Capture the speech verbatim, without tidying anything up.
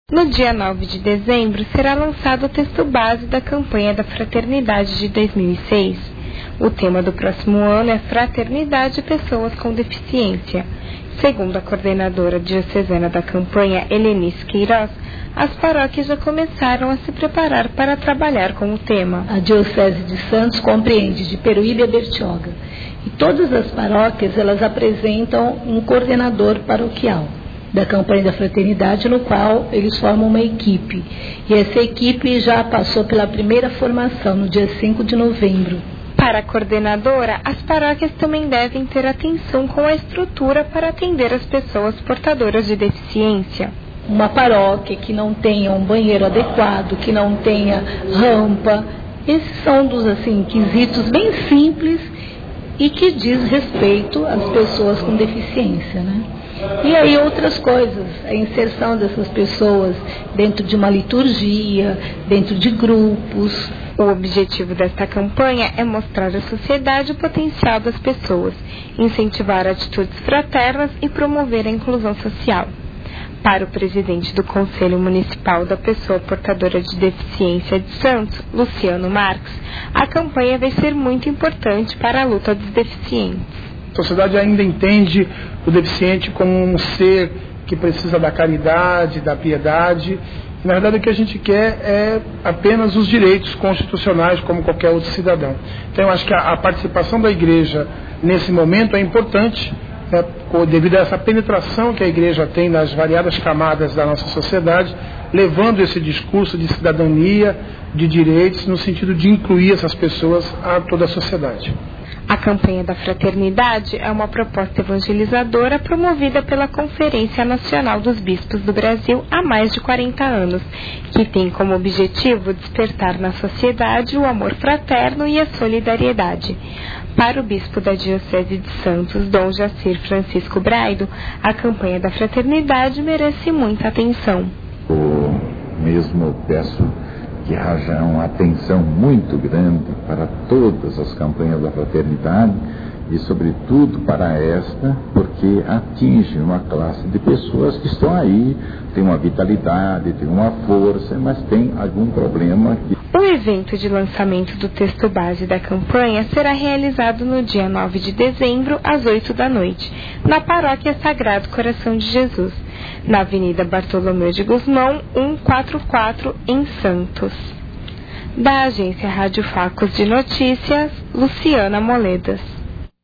No dia nove de dezembro, será lançado o texto base da campanha da Fraternidade de dois mil e seis. O tema do próximo ano é Fraternidade e Pessoas com Deficiência. Segundo a coordenadora diocesana da campanha, Helenice Queiroz, as paróquias já começaram a se preparar para trabalhar com o tema. A Diocese de Santos compreende de Peruíbe a Bertioga. E todas as paróquias, elas apresentam um coordenador paroquial da campanha da fraternidade, no qual eles formam uma equipe. E essa equipe já passou pela primeira formação, no dia cinco de novembro. Para a coordenadora, as paróquias também devem ter atenção com a estrutura para atender as pessoas portadoras de deficiência. Uma paróquia que não tenha um banheiro adequado, que não tenha rampa, esses são dos assim, quesitos bem simples e que diz respeito às pessoas com deficiência, né? E aí outras coisas, a inserção dessas pessoas dentro de uma liturgia, dentro de grupos. O objetivo desta campanha é mostrar à sociedade o potencial das pessoas, incentivar atitudes fraternas e promover a inclusão social. Para o presidente do Conselho Municipal da Pessoa Portadora de Deficiência de Santos, Luciano Marques, a campanha vai ser muito importante para a luta dos deficientes. A sociedade ainda entende o deficiente como um ser que precisa da caridade, da piedade. Na verdade, o que a gente quer é apenas os direitos constitucionais, como qualquer outro cidadão. Então, eu acho que a, a participação da igreja nesse momento é importante, né, devido a essa penetração que a igreja tem nas variadas camadas da nossa sociedade, levando esse discurso de cidadania, de direitos, no sentido de incluir essas pessoas a toda a sociedade. A campanha da Fraternidade é uma proposta evangelizadora promovida pela Conferência Nacional dos Bispos do Brasil há mais de quarenta anos, que tem como objetivo despertar na sociedade o amor fraterno e a solidariedade. Para o bispo da Diocese de Santos, Dom Jacir Francisco Braido, a campanha da Fraternidade merece muita atenção. Eu mesmo peço que haja uma atenção muito grande para todas as campanhas da fraternidade e, sobretudo, para esta, porque atinge uma classe de pessoas que estão aí, tem uma vitalidade, tem uma força, mas tem algum problema. Que... O evento de lançamento do texto base da campanha será realizado no dia nove de dezembro, às oito da noite, na Paróquia Sagrado Coração de Jesus, na Avenida Bartolomeu de Gusmão, cento e quarenta e quatro, em Santos. Da agência Rádio Facos de Notícias, Luciana Moledas.